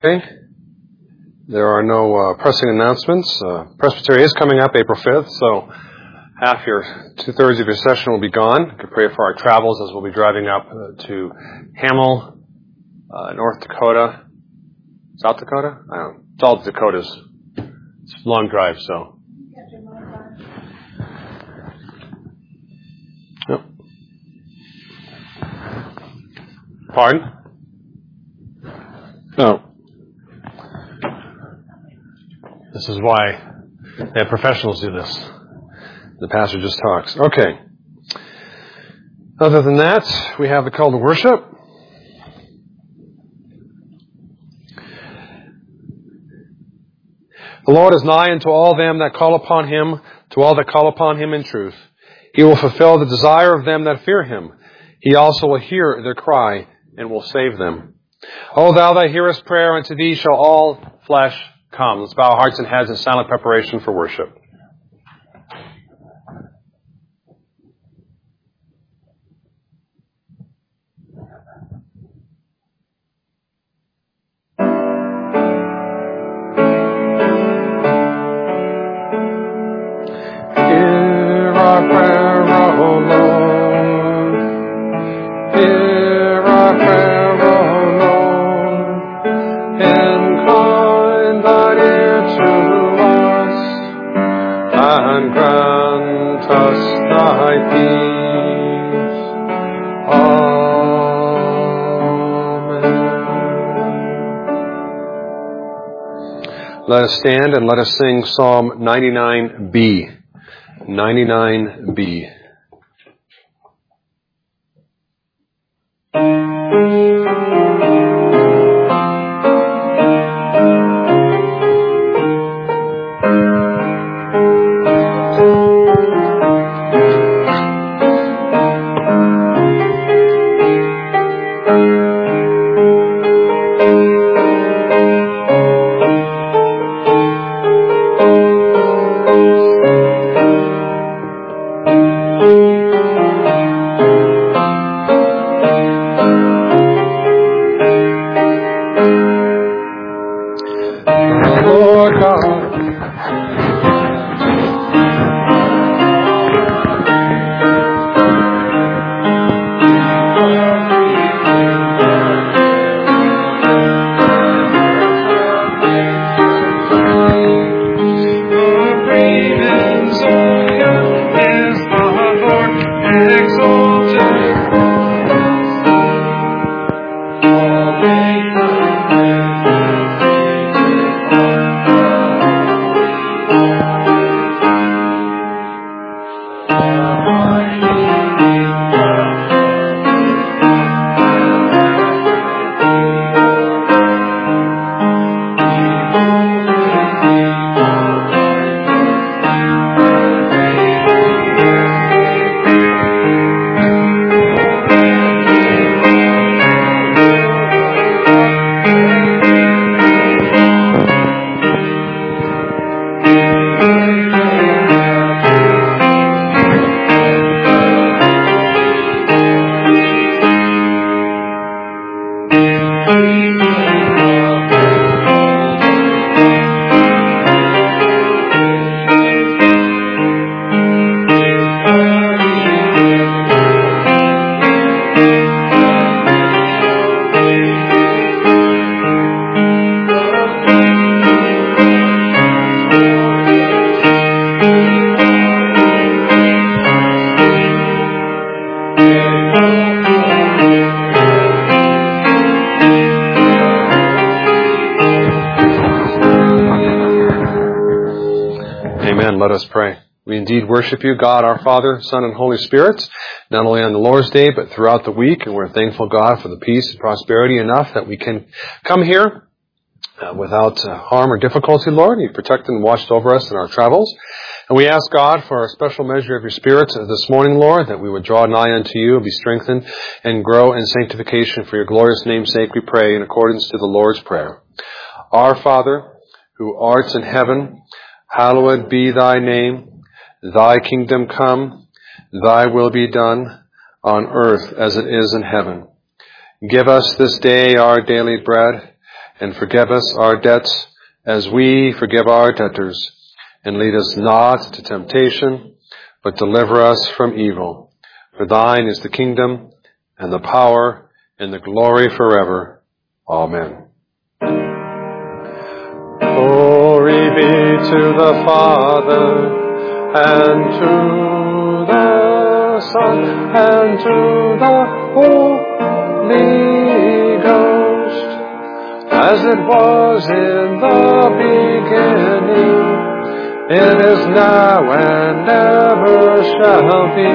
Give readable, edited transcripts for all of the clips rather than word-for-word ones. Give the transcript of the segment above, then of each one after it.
Okay. There are no pressing announcements. Presbytery is coming up April 5th, so two-thirds of your session will be gone. You can pray for our travels as we'll be driving up to Hamel, North Dakota, South Dakota? I don't know. It's all Dakotas. It's a long drive, so. Yep. Pardon? No. This is why they have professionals do this. The pastor just talks. Okay. Other than that, we have the call to worship. The Lord is nigh unto all them that call upon Him, to all that call upon Him in truth. He will fulfill the desire of them that fear Him. He also will hear their cry and will save them. O thou that hearest prayer, unto thee shall all flesh come. Let's bow our hearts and heads in silent preparation for worship. Hear our prayer, O Lord. Hear our prayer, O Lord. Incline thine ear to us, and grant us thy peace. Amen. Let us stand and let us sing Psalm 99b. 99b. Let us pray. We indeed worship you, God, our Father, Son, and Holy Spirit, not only on the Lord's Day, but throughout the week. And we're thankful, God, for the peace and prosperity enough that we can come here without harm or difficulty, Lord. You've protected and watched over us in our travels. And we ask, God, for a special measure of your Spirit this morning, Lord, that we would draw nigh unto you, be strengthened, and grow in sanctification. For your glorious name's sake, we pray in accordance to the Lord's Prayer. Our Father, who art in heaven, hallowed be thy name. Thy kingdom come, thy will be done, on earth as it is in heaven. Give us this day our daily bread, and forgive us our debts as we forgive our debtors. And lead us not to temptation, but deliver us from evil. For thine is the kingdom, and the power, and the glory forever. Amen. Glory be to the Father, and to the Son, and to the Holy Ghost, as it was in the beginning, it is now and ever shall be,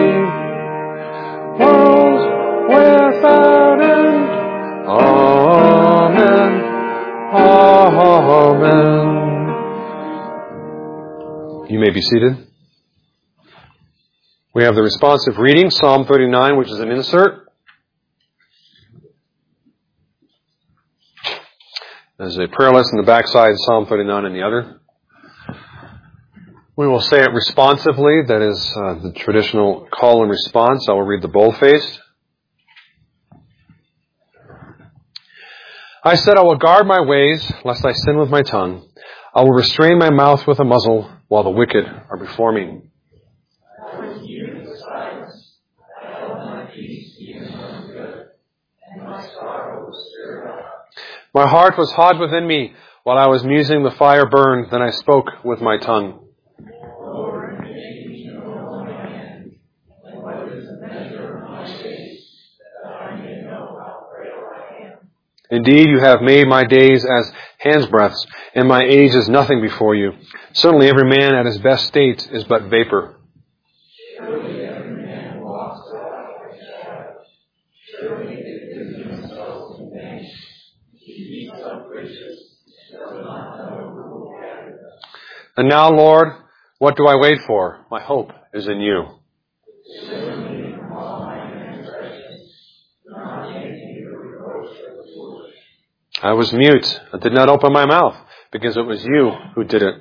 world without end. Amen. Amen. You may be seated. We have the responsive reading, Psalm 39, which is an insert. There's a prayer list in the backside, Psalm 39 in the other. We will say it responsively, that is the traditional call and response. I will read the boldface. I said, I will guard my ways, lest I sin with my tongue. I will restrain my mouth with a muzzle, while the wicked are before me. My heart was hot within me, while I was musing, the fire burned, then I spoke with my tongue. Indeed, you have made my days as handsbreadths, and my age is nothing before you. Certainly every man at his best state is but vapor. Surely every man walks without a shadow. Surely they busy themselves in vain. He eats up riches, does not know who will gather them. And now, Lord, what do I wait for? My hope is in you. Surely from all my transgressions, not making you reproach for the foolish. I was mute. I did not open my mouth, because it was you who did it.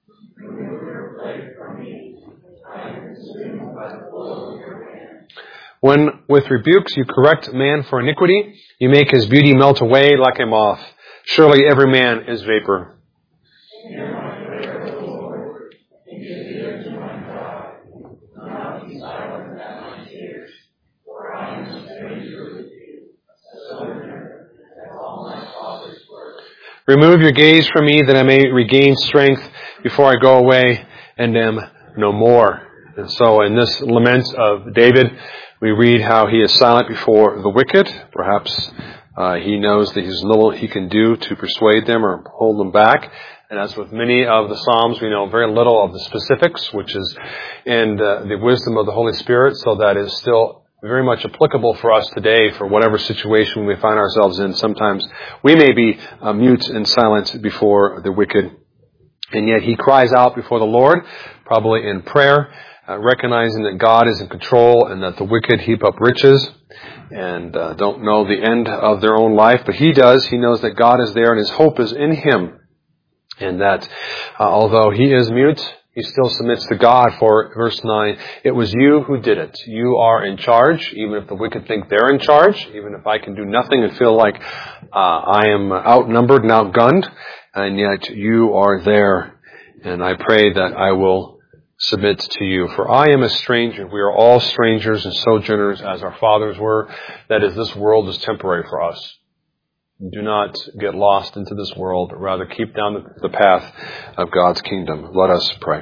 When with rebukes you correct man for iniquity, you make his beauty melt away like a moth. Surely every man is vapor. Hear my prayer, O Lord, and give ear to my cry. Do not be silent at my tears, for I am a stranger with you, a sojourner at all my Father's work. Remove your gaze from me, that I may regain strength before I go away and am no more. And so in this lament of David, we read how he is silent before the wicked. Perhaps he knows that there's little he can do to persuade them or hold them back. And as with many of the Psalms, we know very little of the specifics, which is in the wisdom of the Holy Spirit. So that is still very much applicable for us today for whatever situation we find ourselves in. Sometimes we may be mute and silent before the wicked. And yet he cries out before the Lord, probably in prayer, recognizing that God is in control and that the wicked heap up riches and don't know the end of their own life. But he does. He knows that God is there and his hope is in him. And that although he is mute, he still submits to God. For verse 9, it was you who did it. You are in charge, even if the wicked think they're in charge, even if I can do nothing and feel like I am outnumbered and outgunned, and yet you are there. And I pray that I will submit to you. For I am a stranger. We are all strangers and sojourners as our fathers were. That is, this world is temporary for us. Do not get lost into this world, but rather keep down the path of God's kingdom. Let us pray.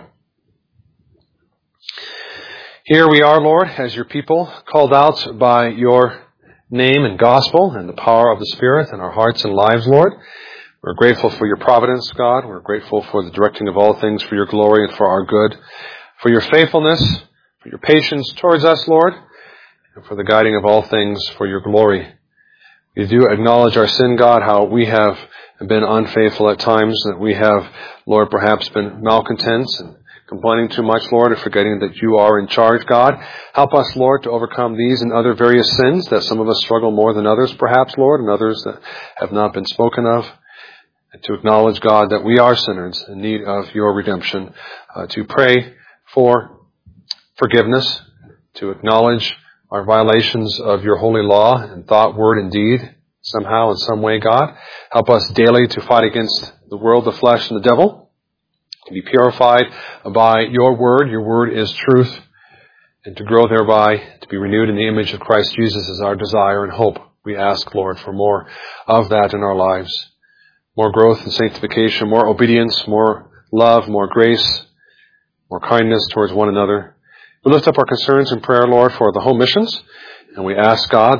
Here we are, Lord, as your people, called out by your name and gospel and the power of the Spirit in our hearts and lives, Lord. We're grateful for your providence, God. We're grateful for the directing of all things for your glory and for our good, for your faithfulness, for your patience towards us, Lord, and for the guiding of all things for your glory. We do acknowledge our sin, God, how we have been unfaithful at times, that we have, Lord, perhaps been malcontents and complaining too much, Lord, and forgetting that you are in charge, God. Help us, Lord, to overcome these and other various sins that some of us struggle more than others, perhaps, Lord, and others that have not been spoken of. And to acknowledge, God, that we are sinners in need of your redemption. To pray for forgiveness, to acknowledge our violations of your holy law in thought, word, and deed, somehow, in some way, God. Help us daily to fight against the world, the flesh, and the devil, to be purified by your word. Your word is truth, and to grow thereby, to be renewed in the image of Christ Jesus is our desire and hope. We ask, Lord, for more of that in our lives. More growth and sanctification, more obedience, more love, more grace, more kindness towards one another. We lift up our concerns in prayer, Lord, for the home missions, and we ask, God,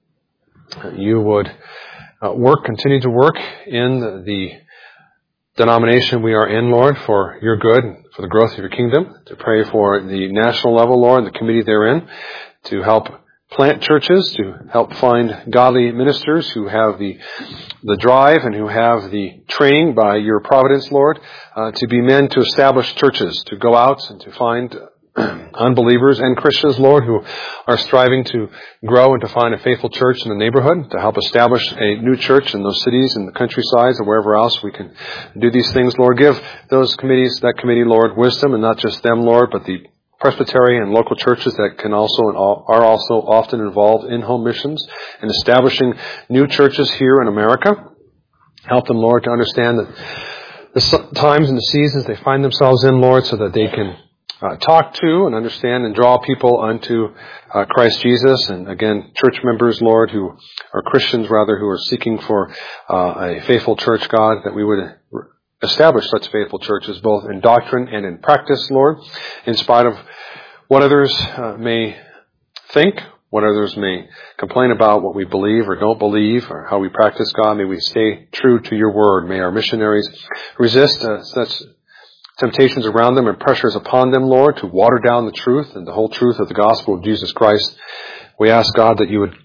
that you would continue to work in the denomination we are in, Lord, for your good, for the growth of your kingdom, to pray for the national level, Lord, the committee therein, to help plant churches, to help find godly ministers who have the drive and who have the training by your providence, Lord, to be men to establish churches, to go out and to find unbelievers and Christians, Lord, who are striving to grow and to find a faithful church in the neighborhood, to help establish a new church in those cities and the countrysides or wherever else we can do these things, Lord. Give that committee, Lord, wisdom, and not just them, Lord, but the presbytery and local churches that can also and are also often involved in home missions and establishing new churches here in America. Help them, Lord, to understand that the times and the seasons they find themselves in, Lord, so that they can talk to and understand and draw people unto Christ Jesus. And again, church members, Lord, who are Christians, rather, who are seeking for a faithful church, God, that we would establish such faithful churches, both in doctrine and in practice, Lord, in spite of what others may think, what others may complain about, what we believe or don't believe, or how we practice, God. May we stay true to your word. May our missionaries resist such temptations around them and pressures upon them, Lord, to water down the truth and the whole truth of the gospel of Jesus Christ. We ask, God, that you would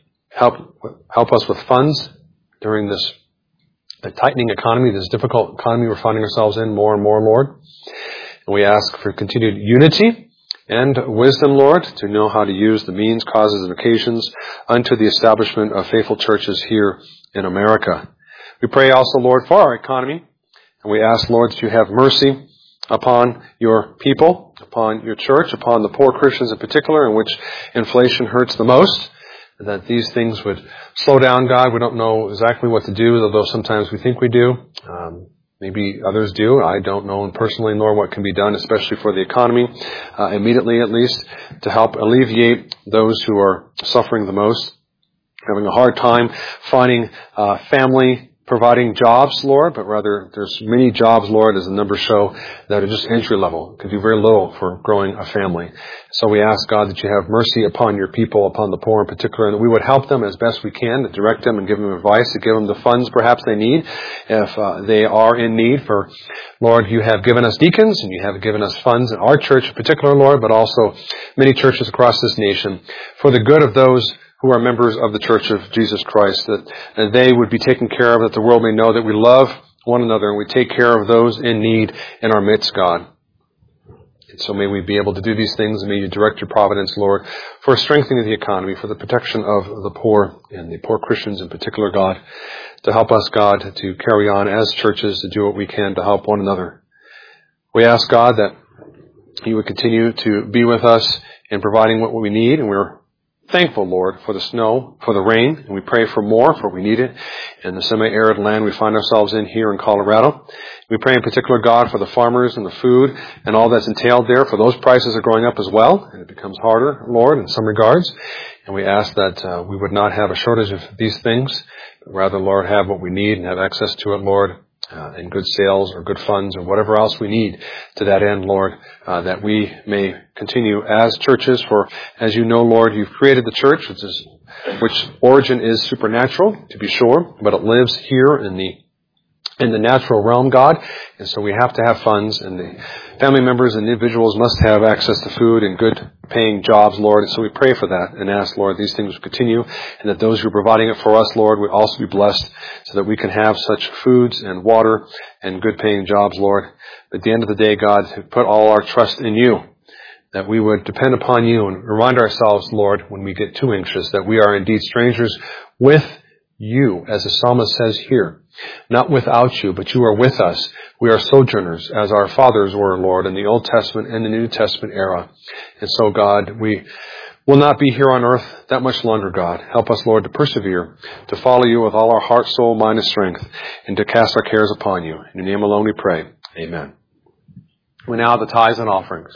help us with funds during this tightening economy, this difficult economy we're finding ourselves in more and more, Lord. And we ask for continued unity and wisdom, Lord, to know how to use the means, causes, and occasions unto the establishment of faithful churches here in America. We pray also, Lord, for our economy, and we ask, Lord, that you have mercy upon your people, upon your church, upon the poor Christians in particular, in which inflation hurts the most, and that these things would slow down, God. We don't know exactly what to do, although sometimes we think we do. Maybe others do. I don't know personally nor what can be done, especially for the economy, immediately at least, to help alleviate those who are suffering the most, having a hard time finding family providing jobs, Lord, but rather there's many jobs, Lord, as the numbers show, that are just entry level, can do very little for growing a family. So we ask, God, that you have mercy upon your people, upon the poor in particular, and that we would help them as best we can, to direct them and give them advice, to give them the funds perhaps they need, if they are in need. For, Lord, you have given us deacons, and you have given us funds in our church in particular, Lord, but also many churches across this nation, for the good of those who are members of the Church of Jesus Christ, that they would be taken care of, that the world may know that we love one another and we take care of those in need in our midst, God. And so may we be able to do these things, and may you direct your providence, Lord, for strengthening the economy, for the protection of the poor, and the poor Christians in particular, God, to help us, God, to carry on as churches, to do what we can to help one another. We ask, God, that you would continue to be with us in providing what we need, and we're thankful, Lord, for the snow, for the rain, and we pray for more, for we need it in the semi-arid land we find ourselves in here in Colorado. We pray in particular, God, for the farmers and the food and all that's entailed there, for those prices are going up as well, and it becomes harder, Lord, in some regards. And we ask that we would not have a shortage of these things, but rather, Lord, have what we need and have access to it, Lord, in good sales or good funds or whatever else we need to that end, Lord, that we may continue as churches. For, as you know, Lord, you've created the church, which origin is supernatural, to be sure, but it lives here in the natural realm, God. And so we have to have funds, and the family members and individuals must have access to food and good paying jobs, Lord. And so we pray for that and ask, Lord, these things will continue, and that those who are providing it for us, Lord, would also be blessed, so that we can have such foods and water and good paying jobs, Lord. At the end of the day, God, to put all our trust in you, that we would depend upon you and remind ourselves, Lord, when we get too anxious, that we are indeed strangers with you, as the psalmist says here. Not without you, but you are with us. We are sojourners, as our fathers were, Lord, in the Old Testament and the New Testament era. And so, God, we We'll not be here on earth that much longer, God. Help us, Lord, to persevere, to follow you with all our heart, soul, mind, and strength, and to cast our cares upon you. In your name alone we pray. Amen. We now have the tithes and offerings.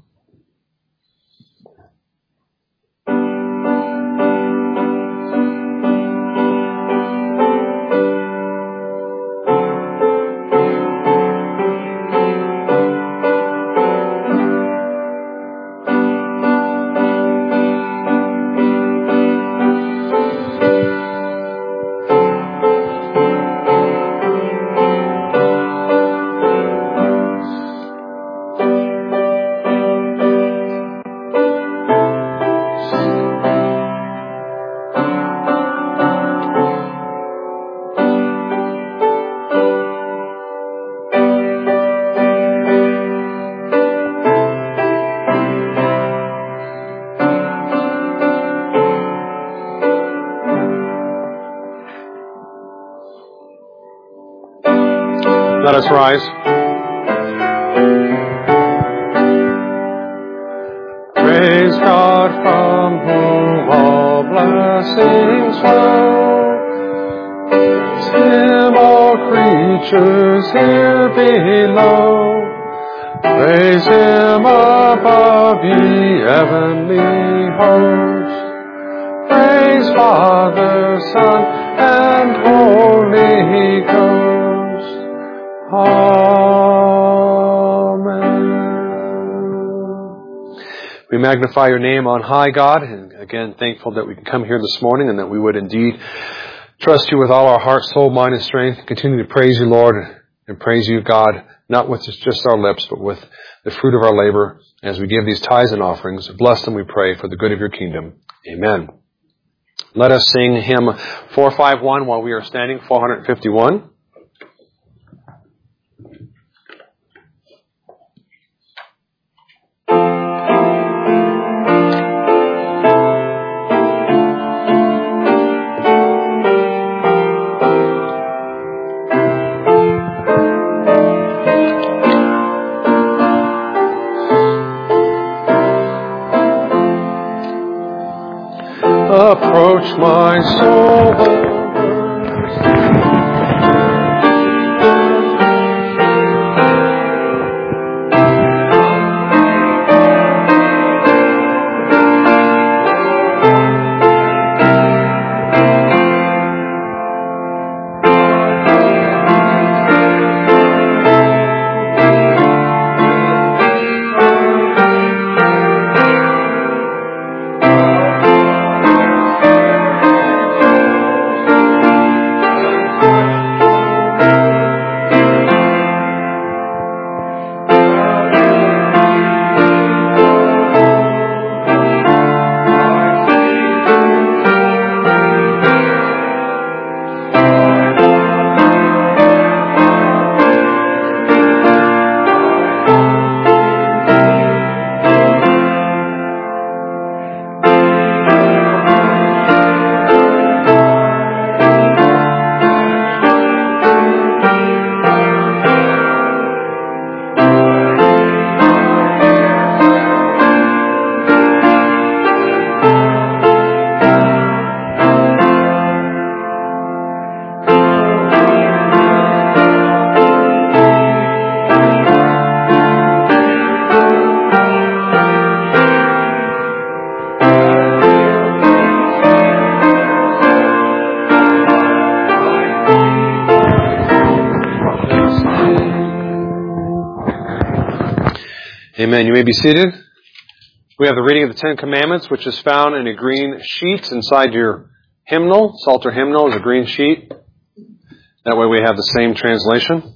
Let us rise. Praise God from whom all blessings flow. Praise Him, all creatures here below. Praise Him above, ye heavenly hosts. Praise Father, Son, and Holy Ghost. Amen. We magnify your name on high, God, and again, thankful that we can come here this morning and that we would indeed trust you with all our heart, soul, mind, and strength. Continue to praise you, Lord, and praise you, God, not with just our lips, but with the fruit of our labor as we give these tithes and offerings. Bless them, we pray, for the good of your kingdom. Amen. Let us sing hymn 451 while we are standing, 451. Approach my soul, Amen. You may be seated. We have the reading of the Ten Commandments, which is found in a green sheet inside your hymnal. Psalter hymnal is a green sheet. That way we have the same translation.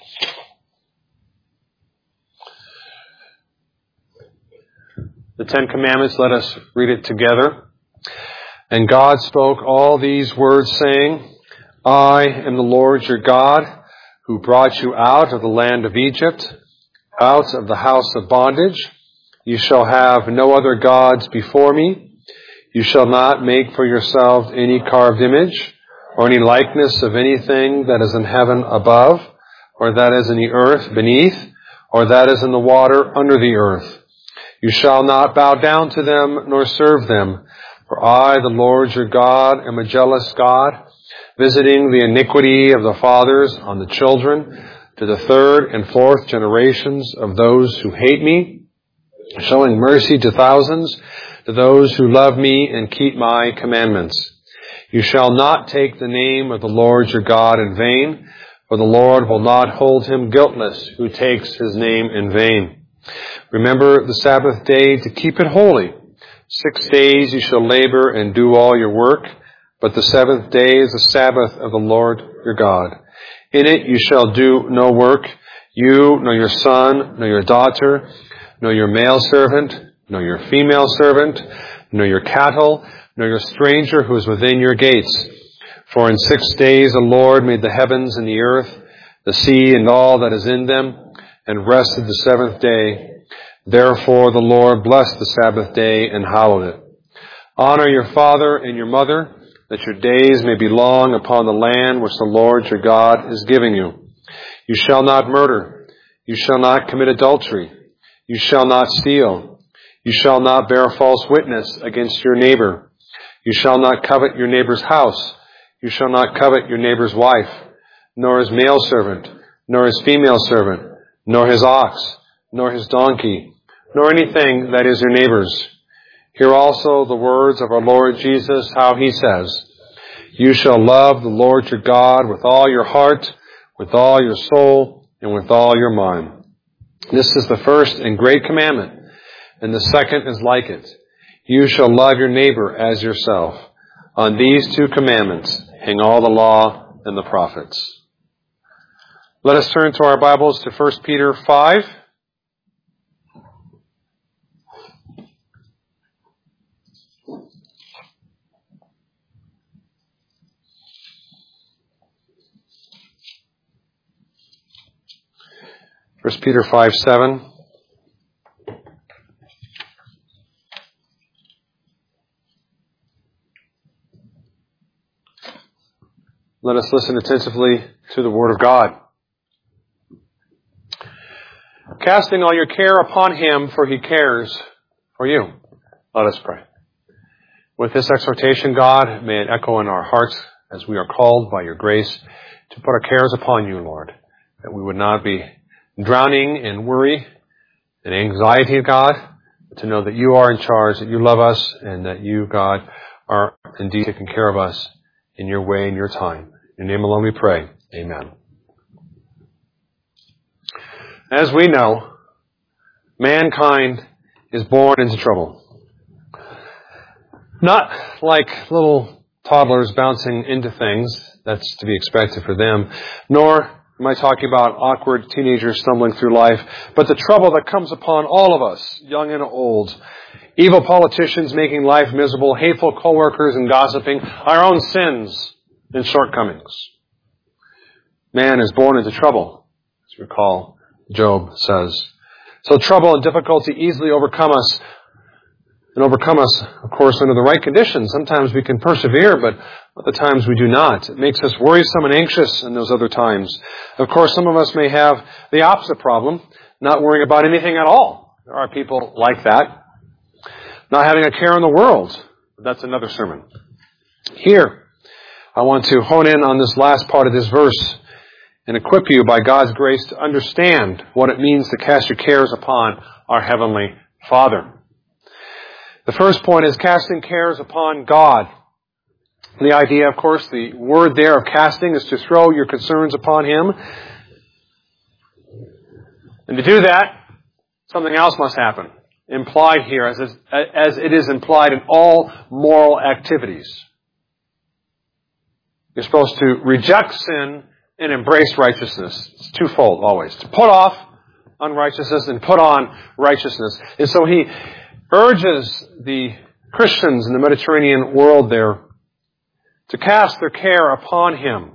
The Ten Commandments, let us read it together. And God spoke all these words, saying, I am the Lord your God, who brought you out of the land of Egypt, out of the house of bondage. You shall have no other gods before me. You shall not make for yourselves any carved image, or any likeness of anything that is in heaven above, or that is in the earth beneath, or that is in the water under the earth. You shall not bow down to them nor serve them. For I, the Lord your God, am a jealous God, visiting the iniquity of the fathers on the children, to the third and fourth generations of those who hate me, showing mercy to thousands, to those who love me and keep my commandments. You shall not take the name of the Lord your God in vain, for the Lord will not hold him guiltless who takes his name in vain. Remember the Sabbath day to keep it holy. 6 days you shall labor and do all your work, but the seventh day is the Sabbath of the Lord your God. In it you shall do no work, you, nor your son, nor your daughter, nor your male servant, nor your female servant, nor your cattle, nor your stranger who is within your gates. For in 6 days the Lord made the heavens and the earth, the sea and all that is in them, and rested the seventh day. Therefore the Lord blessed the Sabbath day and hallowed it. Honor your father and your mother, that your days may be long upon the land which the Lord your God is giving you. You shall not murder. You shall not commit adultery. You shall not steal. You shall not bear false witness against your neighbor. You shall not covet your neighbor's house. You shall not covet your neighbor's wife, nor his male servant, nor his female servant, nor his ox, nor his donkey, nor anything that is your neighbor's. Hear also the words of our Lord Jesus, how he says, You shall love the Lord your God with all your heart, with all your soul, and with all your mind. This is the first and great commandment, and the second is like it. You shall love your neighbor as yourself. On these two commandments hang all the law and the prophets. Let us turn to our Bibles to 1 Peter 5. First Peter 5:7. Let us listen attentively to the Word of God. Casting all your care upon him, for he cares for you. Let us pray. With this exhortation, God, may it echo in our hearts as we are called by your grace to put our cares upon you, Lord, that we would not be drowning in worry and anxiety, God, but to know that you are in charge, that you love us, and that you, God, are indeed taking care of us in your way and your time. In your name alone we pray. Amen. As we know, mankind is born into trouble. Not like little toddlers bouncing into things. That's to be expected for them. Nor am I talking about awkward teenagers stumbling through life, but the trouble that comes upon all of us, young and old. Evil politicians making life miserable, hateful coworkers and gossiping, our own sins and shortcomings. Man is born into trouble, as you recall, Job says. So trouble and difficulty easily overcome us, of course, under the right conditions. Sometimes we can persevere, but other times we do not. It makes us worrisome and anxious in those other times. Of course, some of us may have the opposite problem, not worrying about anything at all. There are people like that. Not having a care in the world. That's another sermon. Here, I want to hone in on this last part of this verse and equip you by God's grace to understand what it means to cast your cares upon our Heavenly Father. The first point is casting cares upon God. The idea, of course, the word there of casting is to throw your concerns upon Him. And to do that, something else must happen. Implied here, as it is implied in all moral activities. You're supposed to reject sin and embrace righteousness. It's twofold always. To put off unrighteousness and put on righteousness. And so he urges the Christians in the Mediterranean world there to cast their care upon Him.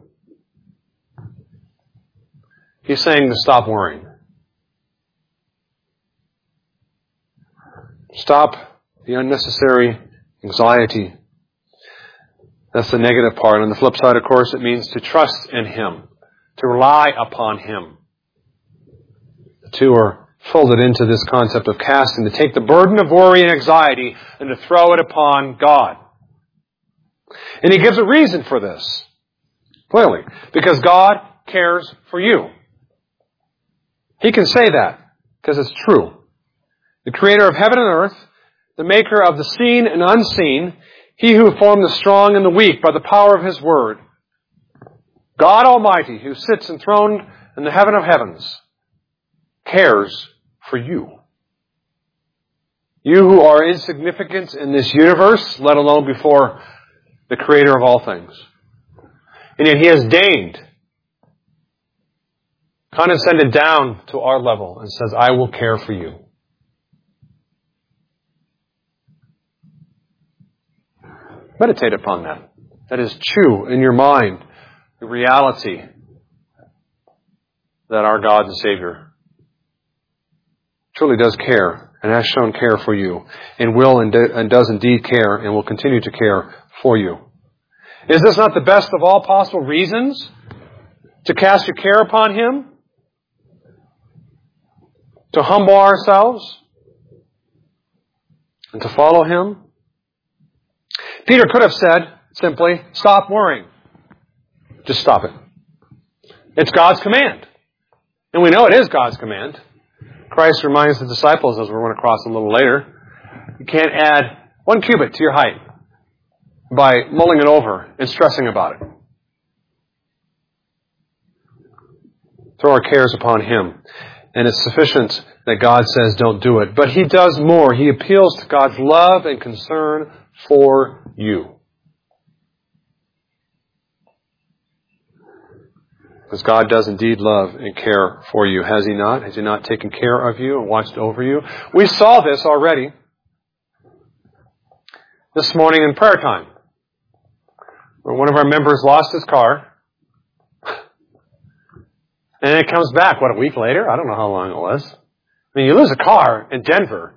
He's saying to stop worrying. Stop the unnecessary anxiety. That's the negative part. On the flip side, of course, it means to trust in Him, to rely upon Him. The two are folded into this concept of casting, to take the burden of worry and anxiety and to throw it upon God. And he gives a reason for this, clearly, because God cares for you. He can say that because it's true. The creator of heaven and earth, the maker of the seen and unseen, he who formed the strong and the weak by the power of his word, God Almighty, who sits enthroned in the heaven of heavens, cares for you. You who are insignificant in this universe, let alone before the creator of all things. And yet he has deigned, condescended down to our level and says, I will care for you. Meditate upon that. That is true in your mind, the reality that our God and Savior truly does care and has shown care for you and will and does indeed care and will continue to care for you. Is this not the best of all possible reasons to cast your care upon Him? To humble ourselves and to follow Him? Peter could have said simply, stop worrying. Just stop it. It's God's command. And we know it is God's command. Christ reminds the disciples, as we're going to cross a little later, you can't add 1 cubit to your height by mulling it over and stressing about it. Throw our cares upon Him. And it's sufficient that God says don't do it. But He does more. He appeals to God's love and concern for you. Because God does indeed love and care for you. Has He not? Has He not taken care of you and watched over you? We saw this already this morning in prayer time, where one of our members lost his car. And it comes back, a week later? I don't know how long it was. I mean, you lose a car in Denver.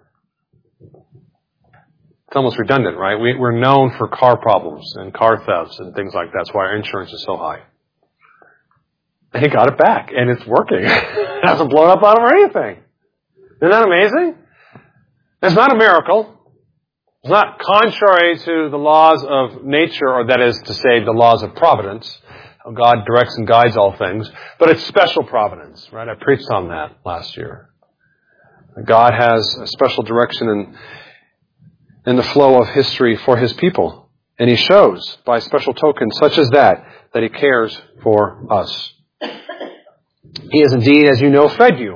It's almost redundant, right? We're known for car problems and car thefts and things like that. That's why our insurance is so high. And he got it back, and it's working. It hasn't blown up on him or anything. Isn't that amazing? It's not a miracle. It's not contrary to the laws of nature, or that is to say, the laws of providence. How God directs and guides all things. But it's special providence, right? I preached on that last year. God has a special direction in the flow of history for His people. And He shows by special tokens such as that He cares for us. He has indeed, as you know, fed you.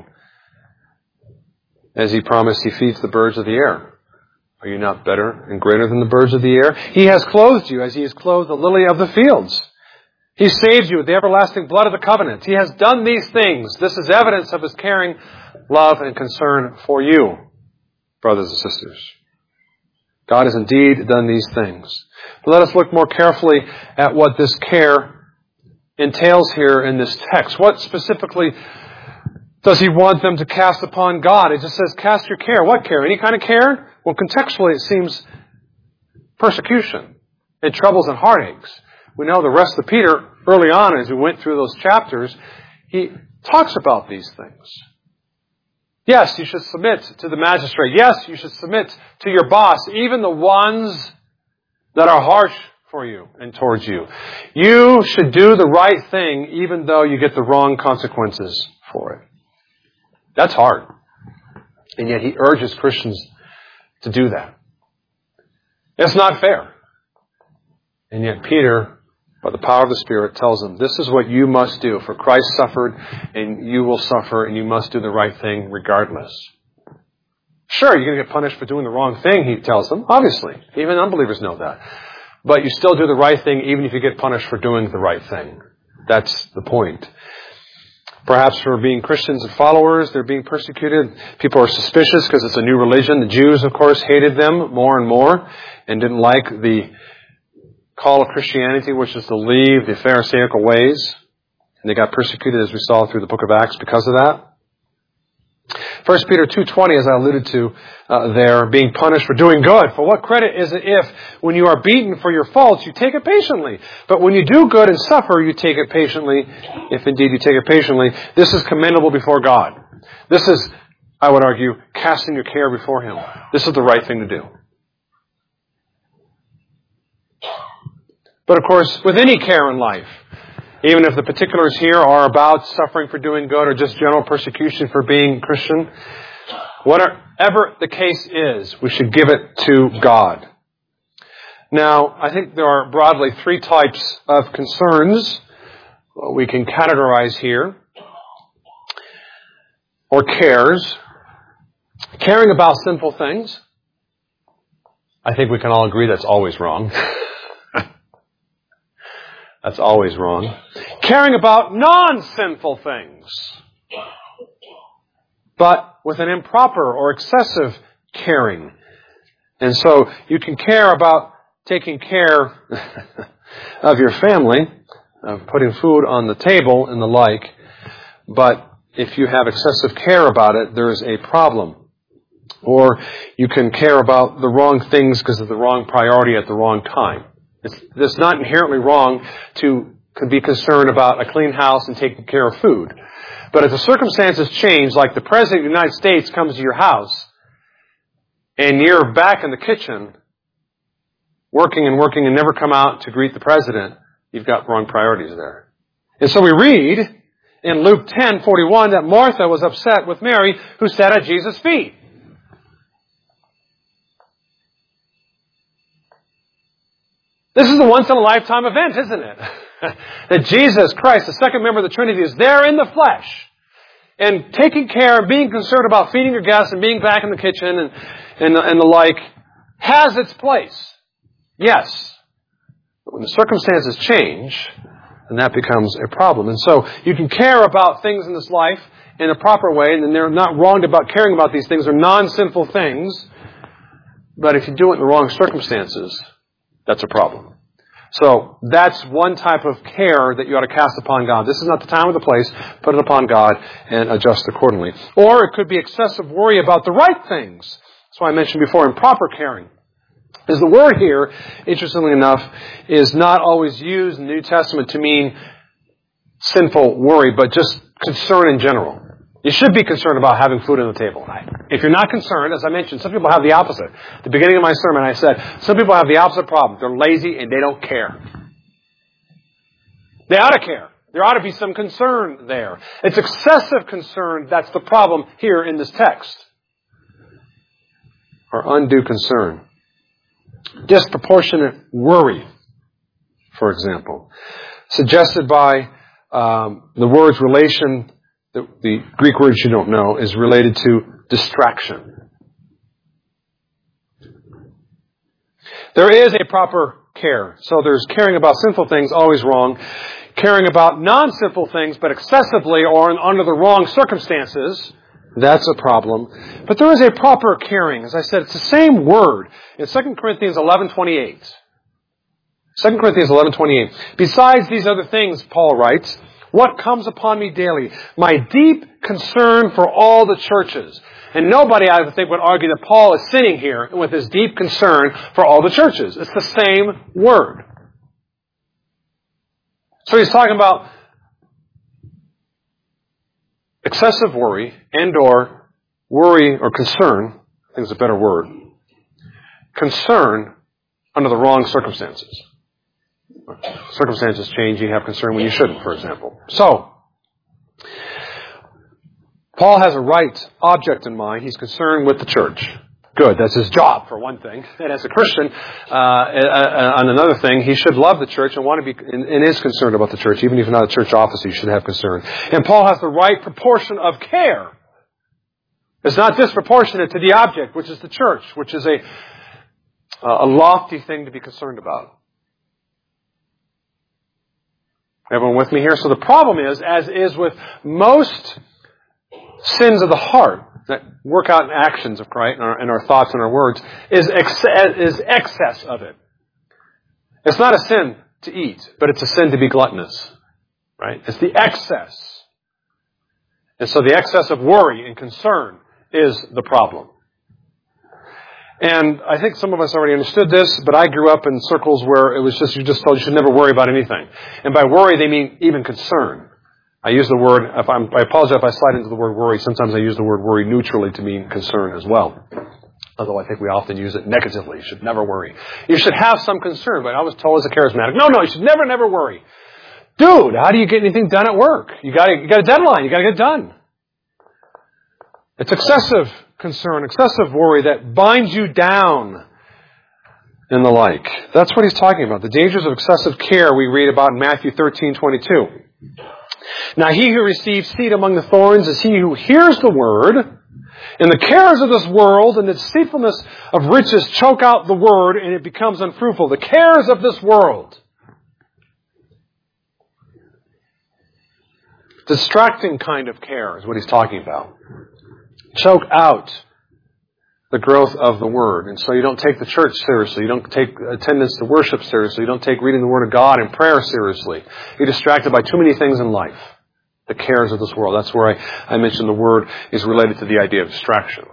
As He promised, He feeds the birds of the air. Are you not better and greater than the birds of the air? He has clothed you as He has clothed the lily of the fields. He saved you with the everlasting blood of the covenant. He has done these things. This is evidence of His caring love and concern for you, brothers and sisters. God has indeed done these things. But let us look more carefully at what this care entails here in this text. What specifically does He want them to cast upon God? It just says, cast your care. What care? Any kind of care? Well, contextually it seems persecution and troubles and heartaches. We know the rest of Peter, early on as we went through those chapters, he talks about these things. Yes, you should submit to the magistrate. Yes, you should submit to your boss, even the ones that are harsh for you and towards you. You should do the right thing even though you get the wrong consequences for it. That's hard. And yet He urges Christians to do that. It's not fair. And yet Peter, by the power of the Spirit, tells them, this is what you must do. For Christ suffered, and you will suffer, and you must do the right thing regardless. Sure, you're going to get punished for doing the wrong thing, he tells them. Obviously. Even unbelievers know that. But you still do the right thing even if you get punished for doing the right thing. That's the point. Perhaps for being Christians and followers, they're being persecuted. People are suspicious because it's a new religion. The Jews, of course, hated them more and more and didn't like the call of Christianity, which is to leave the Pharisaical ways. And they got persecuted, as we saw through the book of Acts, because of that. 1 Peter 2:20, as I alluded to there, being punished for doing good. For what credit is it if, when you are beaten for your faults, you take it patiently? But when you do good and suffer, you take it patiently. If indeed you take it patiently, this is commendable before God. This is I would argue, casting your care before Him. This is the right thing to do. But of course, with any care in life, even if the particulars here are about suffering for doing good or just general persecution for being Christian, whatever the case is, we should give it to God. Now, I think there are broadly three types of concerns we can categorize here, or cares. Caring about sinful things. I think we can all agree that's always wrong. That's always wrong. Caring about non-sinful things, but with an improper or excessive caring. And so you can care about taking care of your family, of putting food on the table and the like, but if you have excessive care about it, there's a problem. Or you can care about the wrong things because of the wrong priority at the wrong time. It's not inherently wrong to be concerned about a clean house and taking care of food. But if the circumstances change, like the President of the United States comes to your house, and you're back in the kitchen, working and never come out to greet the President, you've got wrong priorities there. And so we read in Luke 10:41 that Martha was upset with Mary, who sat at Jesus' feet. This is a once-in-a-lifetime event, isn't it? That Jesus Christ, the second member of the Trinity, is there in the flesh and taking care and being concerned about feeding your guests and being back in the kitchen and the like has its place. Yes. But when the circumstances change, then that becomes a problem. And so you can care about things in this life in a proper way, and then they're not wrong about caring about these things. They're non-sinful things. But if you do it in the wrong circumstances, that's a problem. So that's one type of care that you ought to cast upon God. This is not the time or the place. Put it upon God and adjust accordingly. Or it could be excessive worry about the right things. That's why I mentioned before, improper caring. Because the word here, interestingly enough, is not always used in the New Testament to mean sinful worry, but just concern in general. You should be concerned about having food on the table. Right? If you're not concerned, as I mentioned, some people have the opposite. At the beginning of my sermon, I said, some people have the opposite problem. They're lazy and they don't care. They ought to care. There ought to be some concern there. It's excessive concern that's the problem here in this text. Or undue concern. Disproportionate worry, for example. Suggested by the word's relation. The Greek word you don't know is related to distraction. There is a proper care. So there's caring about sinful things, always wrong. Caring about non-sinful things, but excessively or under the wrong circumstances, that's a problem. But there is a proper caring. As I said, it's the same word in 2 Corinthians 11:28. 2 Corinthians 11:28. Besides these other things, Paul writes, what comes upon me daily? My deep concern for all the churches. And nobody, I think, would argue that Paul is sitting here with his deep concern for all the churches. It's the same word. So he's talking about excessive worry and or worry or concern, I think is a better word, concern under the wrong circumstances. Circumstances change, you have concern when you shouldn't, for example. So, Paul has a right object in mind. He's concerned with the church. Good, that's his job, for one thing. And as a Christian, on another thing, he should love the church and want to be, and is concerned about the church. Even if you're not a church officer, you should have concern. And Paul has the right proportion of care. It's not disproportionate to the object, which is the church, which is a lofty thing to be concerned about. Everyone with me here? So the problem is, as is with most sins of the heart that work out in actions of Christ, in our thoughts and our words, is excess of it. It's not a sin to eat, but it's a sin to be gluttonous. Right? It's the excess. And so the excess of worry and concern is the problem. And I think some of us already understood this, but I grew up in circles where it was just, you just told you should never worry about anything. And by worry, they mean even concern. I use the word, I apologize if I slide into the word worry. Sometimes I use the word worry neutrally to mean concern as well. Although I think we often use it negatively. You should never worry. You should have some concern, but I was told as a charismatic, no, you should never worry. Dude, how do you get anything done at work? You got a deadline. You got to get it done. It's excessive concern, excessive worry that binds you down and the like. That's what he's talking about. The dangers of excessive care we read about in Matthew 13:22. Now he who receives seed among the thorns is he who hears the word, and the cares of this world and the deceitfulness of riches choke out the word, and it becomes unfruitful. The cares of this world. Distracting kind of care is what he's talking about. Choke out the growth of the Word. And so you don't take the church seriously. You don't take attendance to worship seriously. You don't take reading the Word of God and prayer seriously. You're distracted by too many things in life. The cares of this world. That's where I mentioned the word is related to the idea of distraction.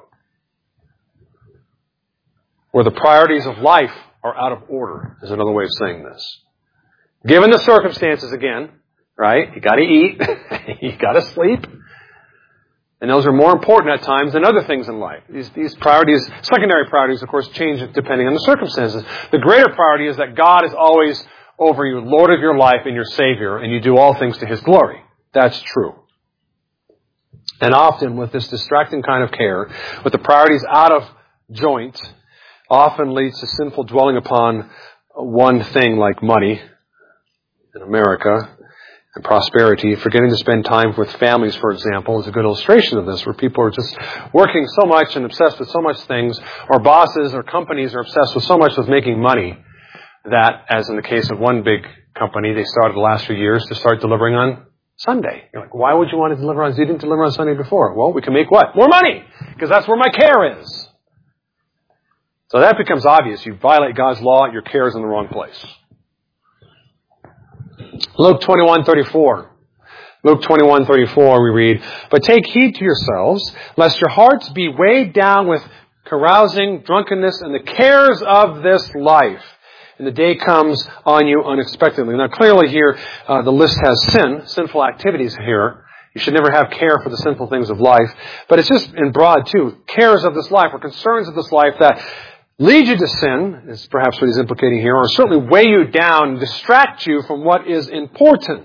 Where the priorities of life are out of order is another way of saying this. Given the circumstances again, right? You got to eat. You got to sleep. And those are more important at times than other things in life. These priorities, secondary priorities, of course, change depending on the circumstances. The greater priority is that God is always over you, Lord of your life and your Savior, and you do all things to His glory. That's true. And often with this distracting kind of care, with the priorities out of joint, often leads to sinful dwelling upon one thing like money in America, and prosperity, forgetting to spend time with families, for example, is a good illustration of this, where people are just working so much and obsessed with so much things, or bosses or companies are obsessed with so much with making money that, as in the case of one big company, they started the last few years to start delivering on Sunday. You're like, why would you want to deliver on? You didn't deliver on Sunday before. Well, we can make what? More money! Because that's where my care is. So that becomes obvious. You violate God's law, your care is in the wrong place. Luke 21:34. Luke 21:34 we read, "But take heed to yourselves, lest your hearts be weighed down with carousing, drunkenness, and the cares of this life, and the day comes on you unexpectedly." Now clearly here, the list has sinful activities here. You should never have care for the sinful things of life. But it's just in broad too, cares of this life, or concerns of this life that lead you to sin, is perhaps what he's implicating here, or certainly weigh you down, distract you from what is important.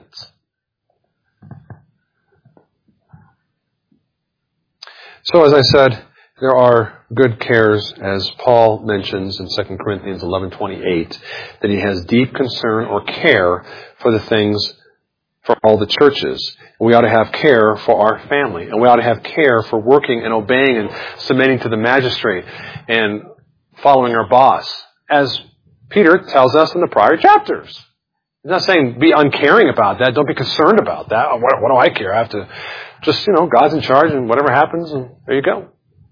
So as I said, there are good cares, as Paul mentions in 2 Corinthians 11:28, that he has deep concern or care for the things for all the churches. We ought to have care for our family, and we ought to have care for working and obeying and submitting to the magistrate and following our boss, as Peter tells us in the prior chapters. He's not saying be uncaring about that. Don't be concerned about that. What do I care? I have to just, God's in charge and whatever happens, and there you go.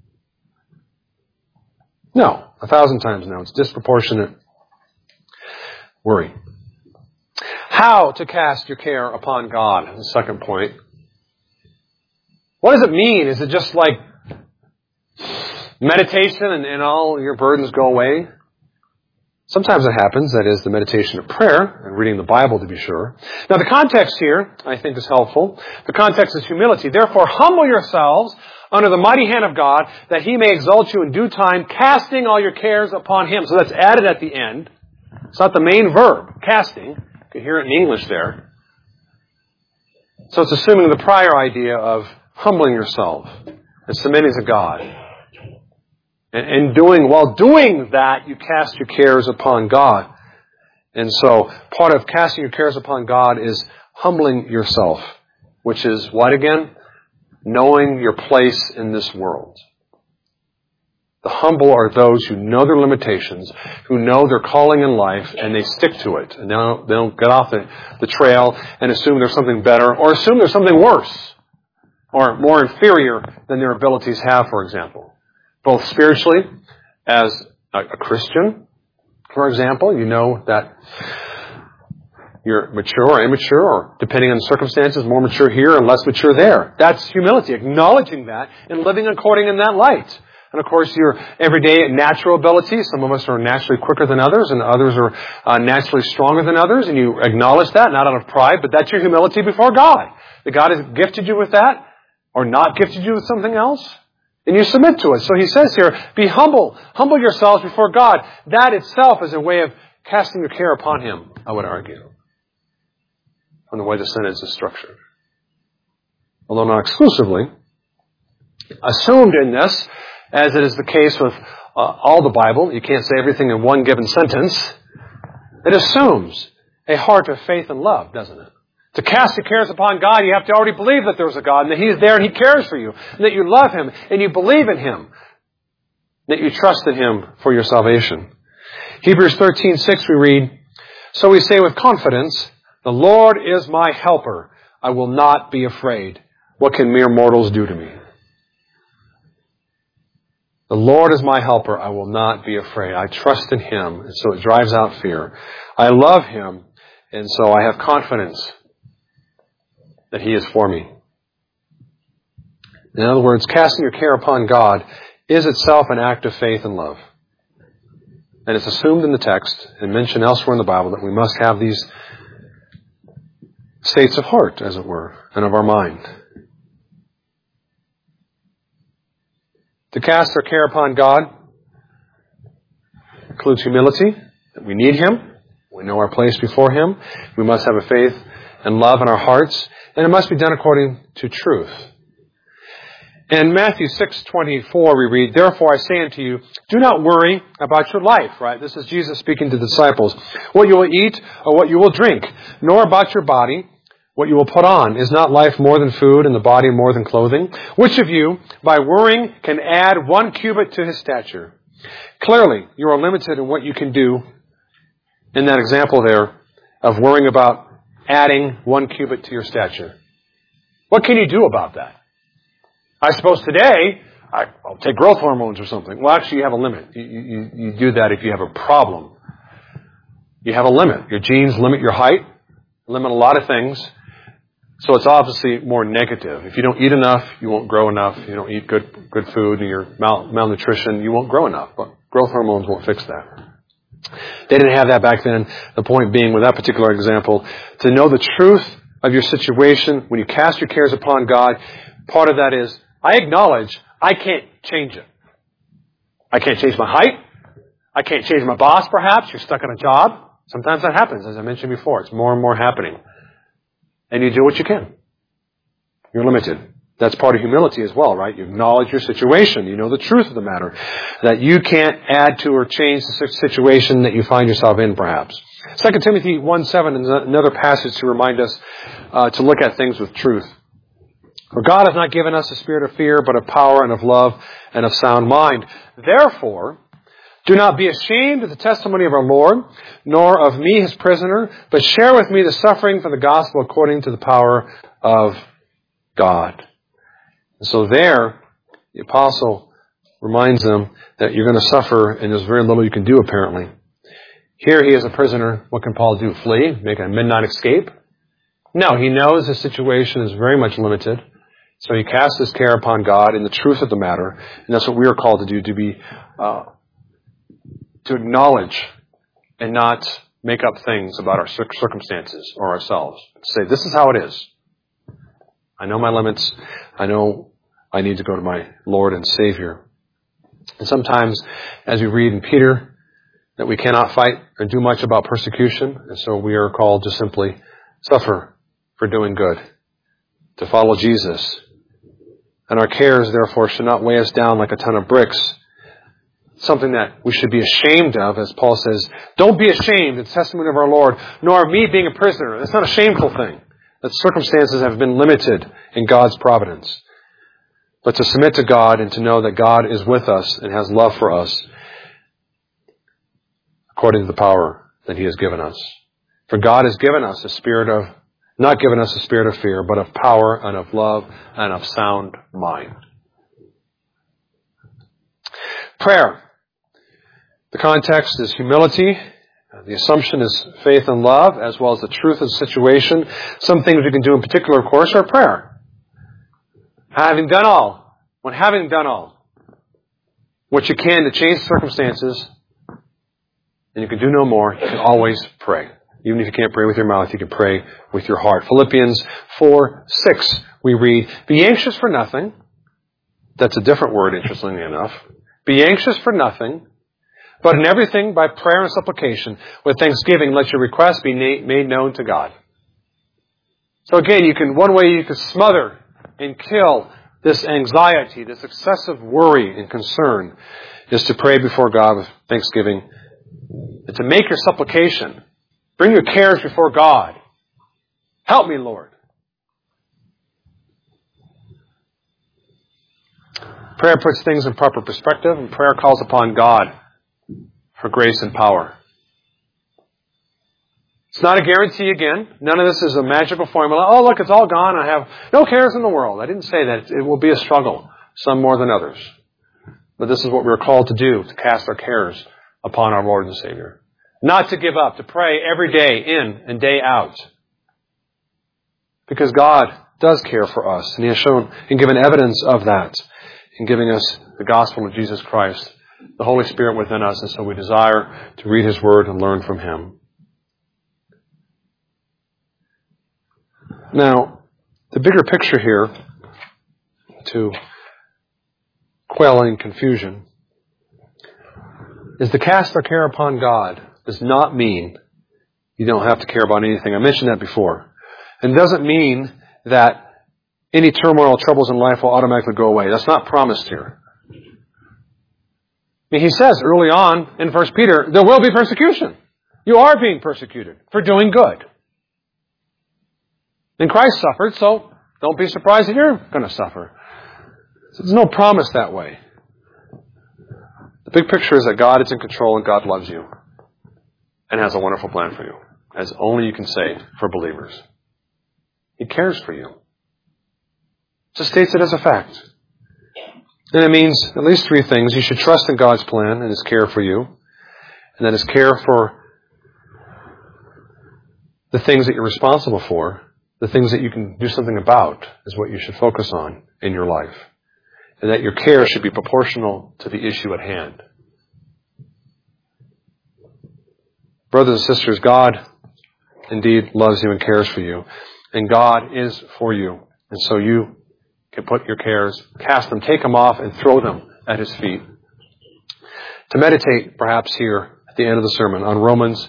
No, 1,000 times no. It's disproportionate worry. How to cast your care upon God, the second point. What does it mean? Is it just like meditation and all your burdens go away? Sometimes it happens, that is the meditation of prayer and reading the Bible to be sure. Now the context here, I think, is helpful. The context is humility. Therefore, humble yourselves under the mighty hand of God, that He may exalt you in due time, casting all your cares upon Him. So that's added at the end. It's not the main verb, casting. You can hear it in English there. So it's assuming the prior idea of humbling yourself and submitting to God. And while doing that, you cast your cares upon God. And so part of casting your cares upon God is humbling yourself, which is what again? Knowing your place in this world. The humble are those who know their limitations, who know their calling in life, and they stick to it. And they don't get off the trail and assume there's something better, or assume there's something worse, or more inferior than their abilities have, for example. Both spiritually, as a Christian, for example, you know that you're mature or immature, or depending on the circumstances, more mature here and less mature there. That's humility, acknowledging that and living according in that light. And of course, your everyday natural abilities, some of us are naturally quicker than others, and others are naturally stronger than others, and you acknowledge that, not out of pride, but that's your humility before God. that God has gifted you with that or not gifted you with something else? And you submit to it. So he says here, be humble. Humble yourselves before God. That itself is a way of casting your care upon Him, I would argue, from the way the sentence is structured. Although not exclusively. Assumed in this, as it is the case with all the Bible, you can't say everything in one given sentence. It assumes a heart of faith and love, doesn't it? To cast your cares upon God, you have to already believe that there's a God and that He's there and He cares for you, and that you love Him and you believe in Him, that you trust in Him for your salvation. Hebrews 13:6 we read, so we say with confidence, the Lord is my helper. I will not be afraid. What can mere mortals do to me? The Lord is my helper. I will not be afraid. I trust in Him, and so it drives out fear. I love Him, and so I have confidence that He is for me. In other words, casting your care upon God is itself an act of faith and love. And it's assumed in the text and mentioned elsewhere in the Bible that we must have these states of heart, as it were, and of our mind. To cast our care upon God includes humility, that we need Him. We know our place before Him. We must have a faith and love in our hearts, and it must be done according to truth. In Matthew 6:24 we read, therefore I say unto you, do not worry about your life, right? This is Jesus speaking to the disciples. What you will eat or what you will drink, nor about your body, what you will put on. Is not life more than food and the body more than clothing? Which of you, by worrying, can add 1 cubit to his stature? Clearly, you are limited in what you can do in that example there of worrying about adding 1 cubit to your stature. What can you do about that? I suppose today, I'll take growth hormones or something. Well, actually, you have a limit. You do that if you have a problem. You have a limit. Your genes limit your height, limit a lot of things. So it's obviously more negative. If you don't eat enough, you won't grow enough. If you don't eat good food and you're malnutrition, you won't grow enough. But growth hormones won't fix that. They didn't have that back then. The point being, with that particular example, to know the truth of your situation, when you cast your cares upon God, part of that is, I acknowledge I can't change it. I can't change my height. I can't change my boss, perhaps. You're stuck in a job. Sometimes that happens, as I mentioned before. It's more and more happening. And you do what you can. You're limited. That's part of humility as well, right? You acknowledge your situation. You know the truth of the matter. That you can't add to or change the situation that you find yourself in, perhaps. 2 Timothy 1:7 is another passage to remind us to look at things with truth. For God has not given us a spirit of fear, but of power and of love and of sound mind. Therefore, do not be ashamed of the testimony of our Lord, nor of me, His prisoner, but share with me the suffering for the gospel according to the power of God. And so there, the apostle reminds them that you're going to suffer, and there's very little you can do, apparently. Here he is a prisoner. What can Paul do? Flee? Make a midnight escape? No, he knows his situation is very much limited. So he casts his care upon God in the truth of the matter. And that's what we are called to do, to be to acknowledge and not make up things about our circumstances or ourselves. Say, this is how it is. I know my limits. I know I need to go to my Lord and Savior. And sometimes, as we read in Peter, that we cannot fight or do much about persecution. And so we are called to simply suffer for doing good, to follow Jesus. And our cares, therefore, should not weigh us down like a ton of bricks. Something that we should be ashamed of, as Paul says, don't be ashamed of the testimony of our Lord, nor of me being a prisoner. That's not a shameful thing. That circumstances have been limited in God's providence. But to submit to God and to know that God is with us and has love for us according to the power that He has given us. For God has given us not given us a spirit of fear, but of power and of love and of sound mind. Prayer. The context is humility. The assumption is faith and love, as well as the truth of the situation. Some things we can do in particular, of course, are prayer. Having done all, what you can to change circumstances, and you can do no more, you can always pray. Even if you can't pray with your mouth, you can pray with your heart. Philippians 4:6, we read, "Be anxious for nothing." That's a different word, interestingly enough. "Be anxious for nothing, but in everything by prayer and supplication, with thanksgiving, let your requests be made known to God." So again, one way you can smother and kill this anxiety, this excessive worry and concern, is to pray before God with thanksgiving and to make your supplication. Bring your cares before God. Help me, Lord. Prayer puts things in proper perspective, and prayer calls upon God for grace and power. It's not a guarantee again. None of this is a magical formula. Oh, look, it's all gone. I have no cares in the world. I didn't say that. It will be a struggle, some more than others. But this is what we're called to do, to cast our cares upon our Lord and Savior. Not to give up, to pray every day in and day out. Because God does care for us, and He has shown and given evidence of that in giving us the gospel of Jesus Christ, the Holy Spirit within us, and so we desire to read His Word and learn from Him. Now, the bigger picture here, to quell any confusion, is to cast our care upon God does not mean you don't have to care about anything. I mentioned that before. And doesn't mean that any turmoil, troubles in life will automatically go away. That's not promised here. I mean, he says early on in 1 Peter, there will be persecution. You are being persecuted for doing good. And Christ suffered, so don't be surprised that you're going to suffer. So there's no promise that way. The big picture is that God is in control and God loves you and has a wonderful plan for you, as only you can say for believers. He cares for you. Just states it as a fact. And it means at least three things. You should trust in God's plan and His care for you, and that His care for the things that you're responsible for, the things that you can do something about, is what you should focus on in your life. And that your care should be proportional to the issue at hand. Brothers and sisters, God indeed loves you and cares for you. And God is for you. And so you can put your cares, cast them, take them off, and throw them at His feet. To meditate, perhaps here at the end of the sermon, on Romans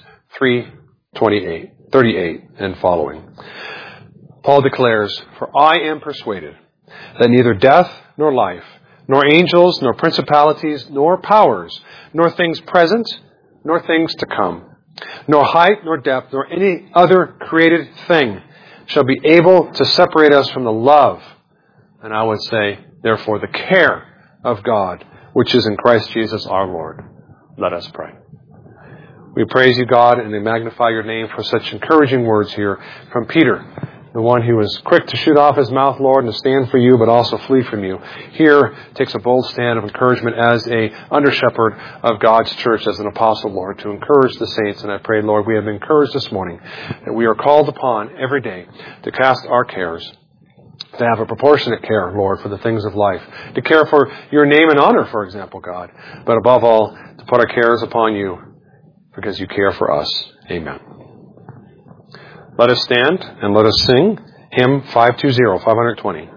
3:38 and following. Paul declares, "For I am persuaded that neither death nor life, nor angels, nor principalities, nor powers, nor things present, nor things to come, nor height, nor depth, nor any other created thing shall be able to separate us from the love," and I would say, therefore, the care of God, which is in Christ Jesus our Lord. Let us pray. We praise you, God, and we magnify your name for such encouraging words here from Peter, the one who was quick to shoot off his mouth, Lord, and to stand for you, but also flee from you. Here takes a bold stand of encouragement as a under-shepherd of God's church, as an apostle, Lord, to encourage the saints. And I pray, Lord, we have been encouraged this morning that we are called upon every day to cast our cares, to have a proportionate care, Lord, for the things of life, to care for your name and honor, for example, God, but above all, to put our cares upon you because you care for us. Amen. Let us stand and let us sing hymn 520.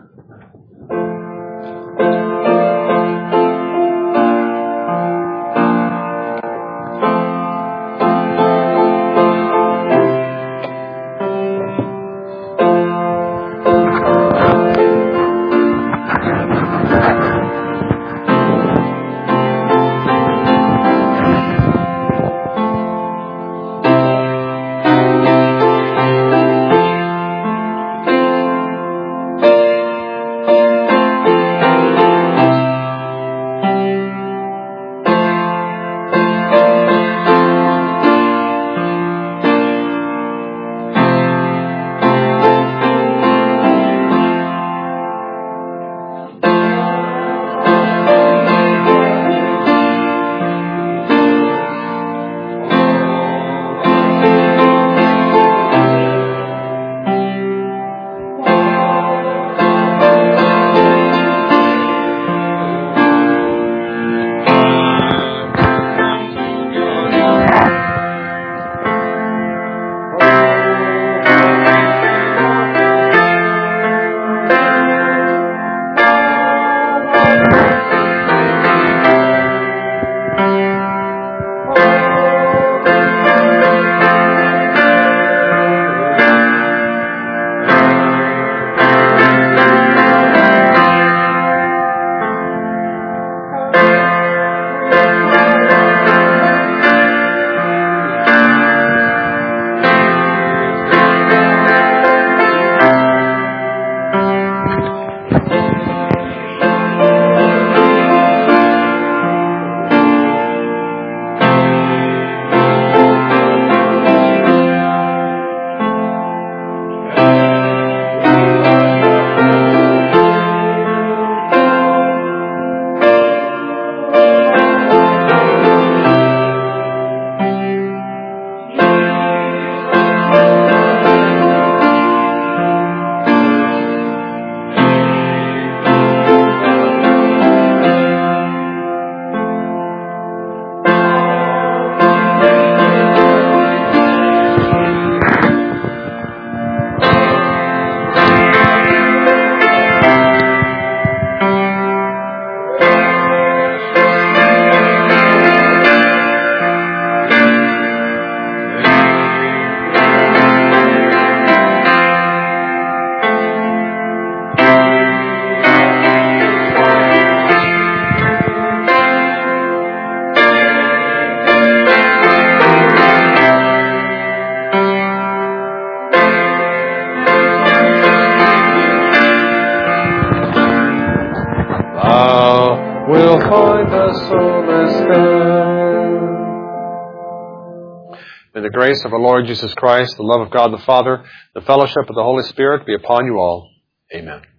May the grace of our Lord Jesus Christ, the love of God the Father, the fellowship of the Holy Spirit be upon you all. Amen.